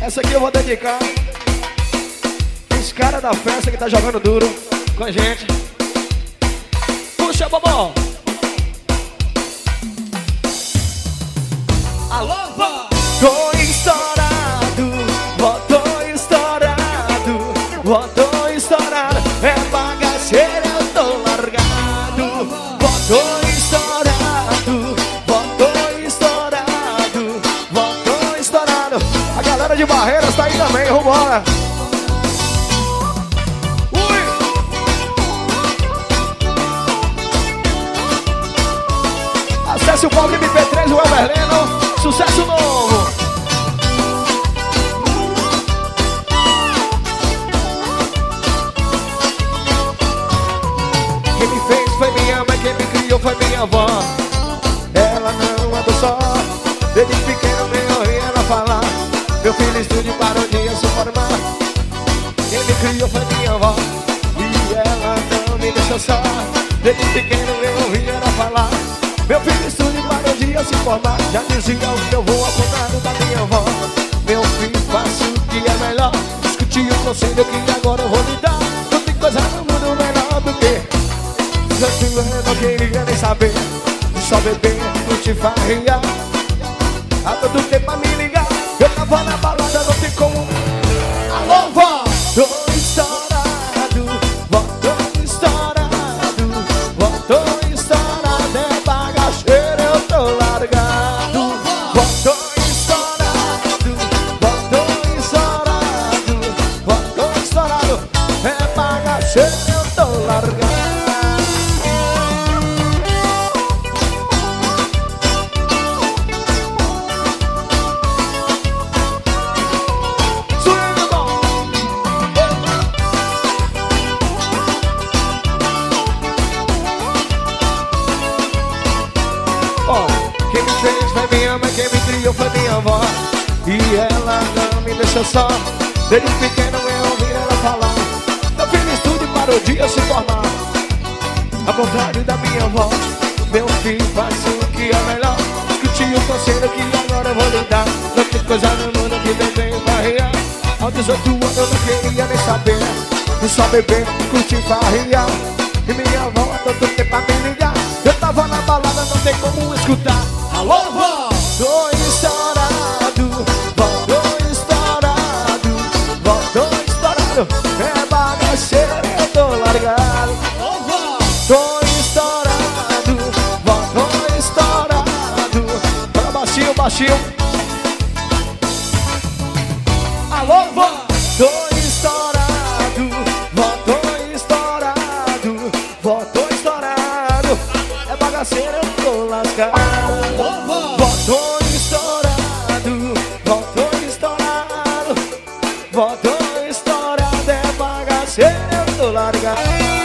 Essa aqui eu vou dedicar os caras da festa que tá jogando duro com a gente. Puxa, bobão. Alô, vó. Tô estourado, tô estourado, tô estourado. É bagaceira, eu tô largado. Tô estourado, tô estourado, tô estourado. A galera de Barreiras tá aí também, vambora. Acesse o Pobre MP3, o Everleno. Sucesso novo. Quem me fez foi minha mãe, quem me criou foi minha avó. Ela não andou só. Desde pequeno eu ouvi ela falar: meu filho estude para um dia se formar. Quem me criou foi minha avó e ela não me deixou só. Desde pequeno eu ouvi ela falar: meu filho estude para um dia se formar. Já dizia o meu avô ao contrário da minha avó: meu filho, faça o que é melhor. Discuti o conselho que agora eu vou lhe dar. Não tem coisa no mundo melhor do que eu não queria nem saber. Só beber, curtir, farrear. A todo tempo a me ligar. Eu tava na balada, não tem como. Alô, vó! Tô estourado, vó, tô estourado, vó, tô estourado. É bagaceira, eu tô largado. Vó, tô estourado, vó, tô estourado, vó, tô estourado. É bagaceira, eu tô largado. Quem me fez foi minha mãe, quem me criou foi minha avó. E ela não me deixou só. Desde pequeno eu ouvi ela falar: meu filho estude para o dia se formar. Ao contrário da minha avó: meu filho, faça o que é melhor. Discuti o conselho que agora eu vou lhe dar. Não tem coisa no mundo que beber e farrear. Aos 18 anos eu não queria nem saber. E só beber, curtir, farrear. E minha avó a todo tempo a me ligar. Eu tava na balada, não tem como escutar. Alô, vó! Tô estourado, vó, tô estourado, vó, tô estourado. É bagaceira, eu tô largado. Alô, vó! Tô estourado, vó, tô estourado. Bora baixinho, baixinho. Alô, vó! Tô estourado, vó, tô estourado, vó, tô estourado. É bagaceira, eu tô lascado. Vó, tô estourado, vó, tô estourado, vó, tô estourado. É bagaceira, eu tô largado.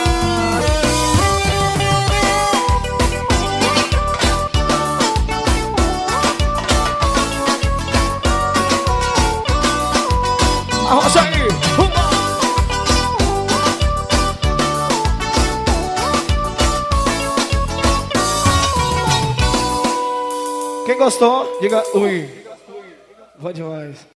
Arrocha aí, quem gostou, diga ui. Vai demais.